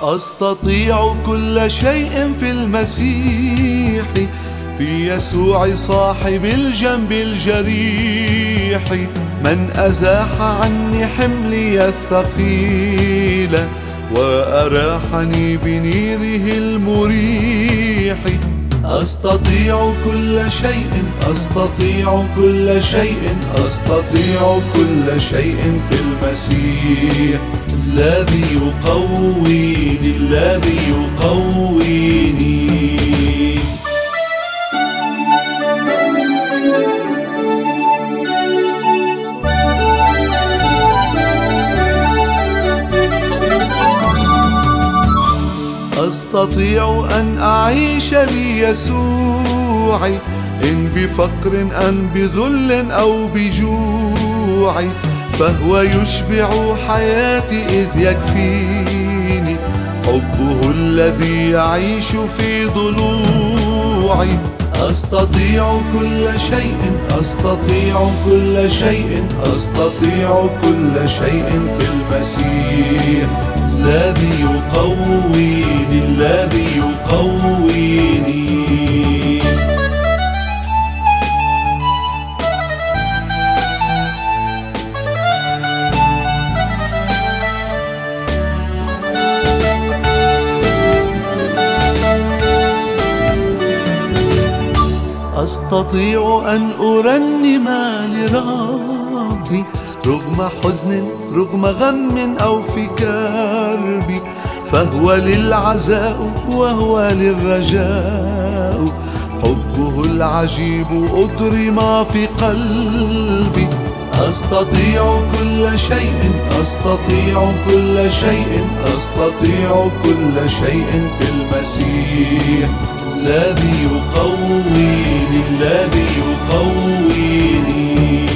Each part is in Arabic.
أستطيع كل شيء في المسيح، في يسوع صاحب الجنب الجريح. من أزاح عني حملي الثقيل وأراحني بنيره المريح. أستطيع كل شيء، أستطيع كل شيء، أستطيع كل شيء في المسيح الذي يقويني، الذي يقويني. أستطيع أن أعيش ليسوع، إن بفقر أم بذل أو بجوع، فهو يشبع حياتي إذ يكفيني حبه الذي يعيش في ضلوعي. أستطيع كل شيء، أستطيع كل شيء، أستطيع كل شيء في المسيح الذي يقويني، الذي يقويني. أستطيع أن أرنم لربي رغم حزن، رغم غم أو في كربي، فهو للعزاء وهو للرجاء، حبه العجيب أدري ما في قلبي. أستطيع كل شيء، أستطيع كل شيء، أستطيع كل شيء في المسيح الذي يقويني، الذي يقويني.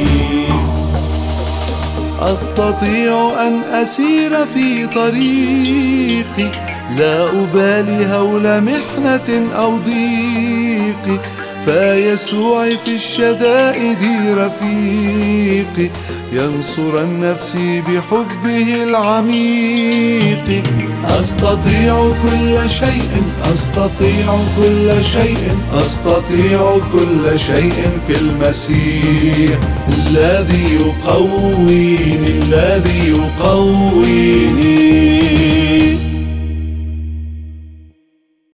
أستطيع أن أسير في طريقي، لا أبالي هول محنة أو ضيق، فيسوع في الشدائد رفيقي، ينصر النفس بحبه العميق. أستطيع كل شيء، أستطيع كل شيء، أستطيع كل شيء في المسيح الذي يقويني، الذي يقويني.